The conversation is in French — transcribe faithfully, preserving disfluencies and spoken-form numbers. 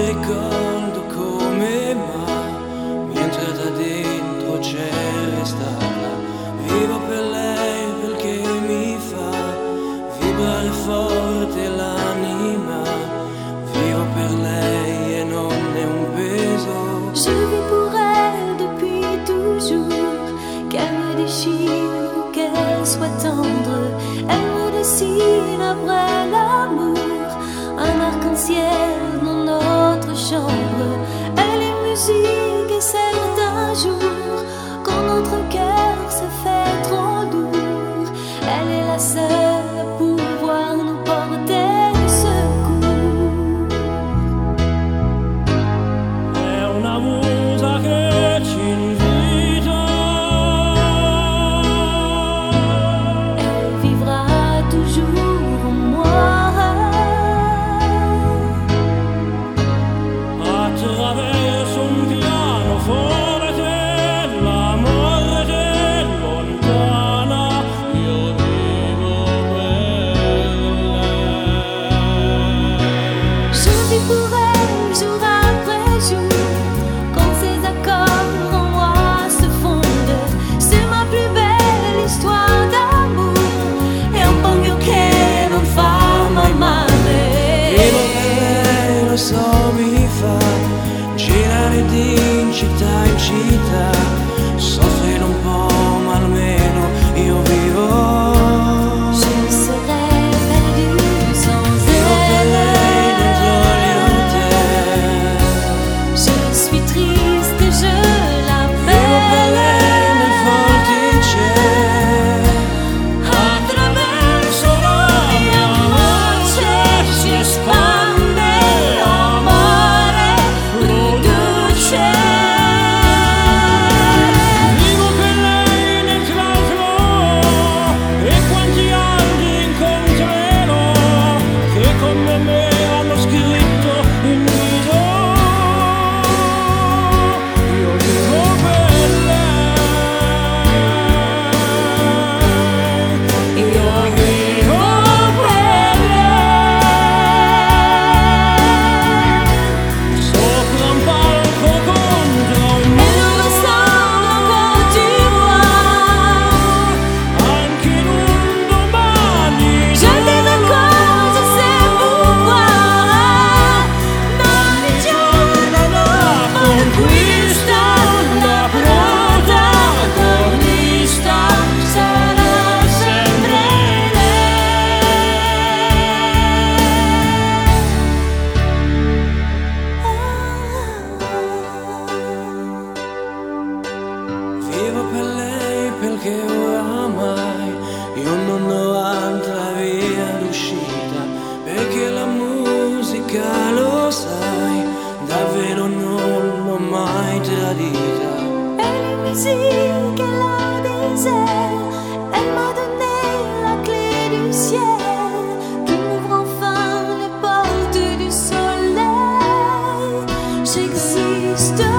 ricordo come mai, mentre da dentro c'è restata. Vivo per lei perché mi fa vibrare forte l'anima. Vivo per lei et non è un peso. Je vis pour elle depuis toujours, qu'elle me déchire ou qu'elle soit tendre. Elle me dessine après l'amour un arc-en-ciel dans notre chambre. Elle est musique et certains jours, quand notre cœur se fait trop lourd, elle est la seule à pouvoir nous porter secours. È una musa che ci invita, Elle vivra toujours en moi. attraverso un pianoforte, la morte lontana, io vivo per lei. Je vis pour elle jour après jour, quand ses accords en moi se fondent. C'est ma plus belle histoire d'amour, è un pugno che non fa mai male. Vivo per lei, lo so, mi fa girare di città in città. Soffrire un po', ma almeno io vivo. Je serais perdue sans Vivo per lei elle. dentro gli hotel. Je suis triste, je Vivo per lei nel l'appelle. vortice. Attraverso la mia voce si espande l'amore, produce. Vivo per lei nel traforo, e quanti altri incontrerò che come me hanno scritto in viso. Io vivo per lei, io vivo per lei, sopra un palco contro un Et muro, nous ensemble quand tu vois, anche in un domani je te raconte, je sais pourquoi. Ogni giorno la conquista, la protagonista sarà sempre lei. Vivo per lei perché oramai io non ho altra via d'uscita, perché la musica, lo sai, davvero non l'ho mai tradita. Elle est musique, elle a des ailes. Elle m'a donné la clé du ciel, qui m'ouvre enfin les portes du soleil. J'existe